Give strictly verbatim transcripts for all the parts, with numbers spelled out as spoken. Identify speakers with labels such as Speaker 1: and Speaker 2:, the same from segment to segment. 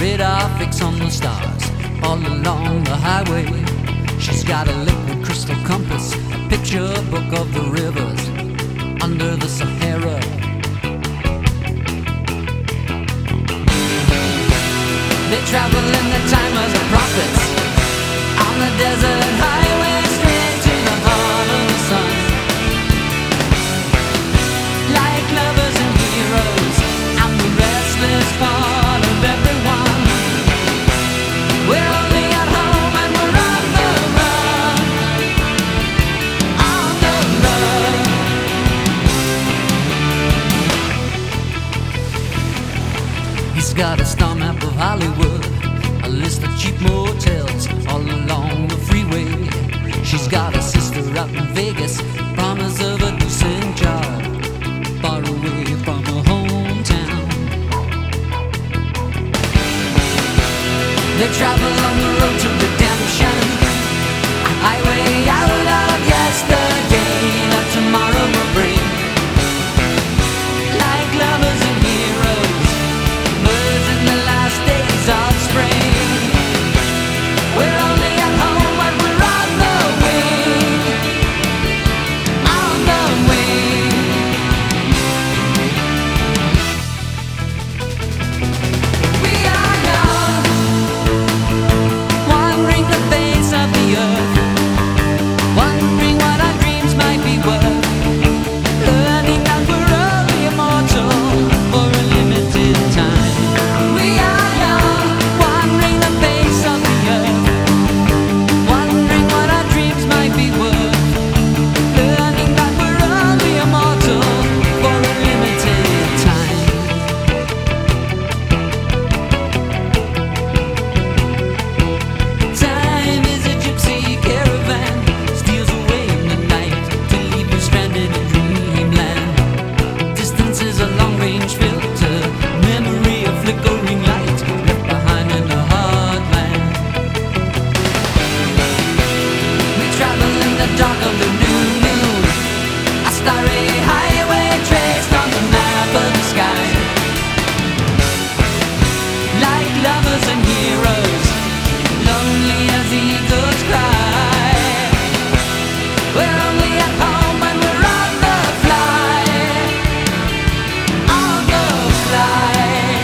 Speaker 1: radar fix on the stars all along the highway. She's got a liquid crystal compass, a picture book of the rivers under the Sahara. They travel in the time as the prophets on the desert highway, straight to the heart of the sun. Like lovers and heroes, I'm the restless part of everyone. We're only at home and we're on the run, on the run. He's got a star map of Hollywood, a list of cheap motels all along the freeway. She's got a sister out in Vegas, promise of a decent job, far away from her hometown. They travel on the road to redemption, a highway out of yesterday that tomorrow will bring. Like lovers and heroes, birds in the last days of spring. We're only at home when we're on the wing, on the wing. We are young, wandering the face of the earth, wondering what our dreams might be worth, learning that we're only immortal for a limited time. We are young, wandering the face of the earth, wondering what our dreams might be worth, learning that we're only immortal for a limited time. Time is a gypsy caravan, steals away in the night to leave you stranded in dreamland. Distance is a long-range filter, memory a flickering light left behind in the heartland. We travel in the dark of the new moon, a starry highway traced on the map of the sky. Like lovers and heroes, lonely as eagles cry. We're only at home when we're on the fly, on the fly.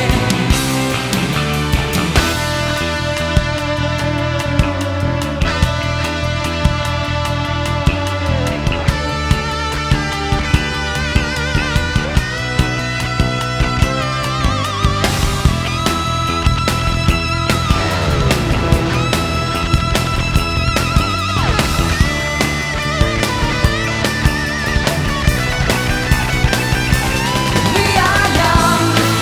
Speaker 1: We are young,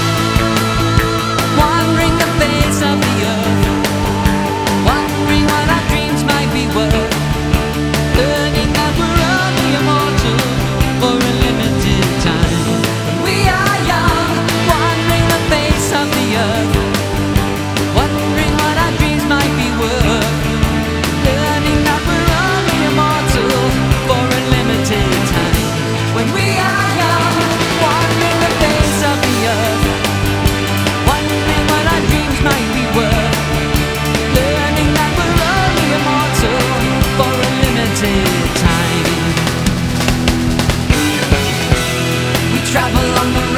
Speaker 1: wandering the face of the earth, wondering what our dreams might be worth, learning that we're only immortal for a limited time. We are young, wandering the face of the earth, wondering what our dreams might be worth, learning that we're only immortal for a limited time. When we are young, wandering the face of the earth, wondering what our dreams might be worth, learning that we're only immortal for a limited time. We travel on the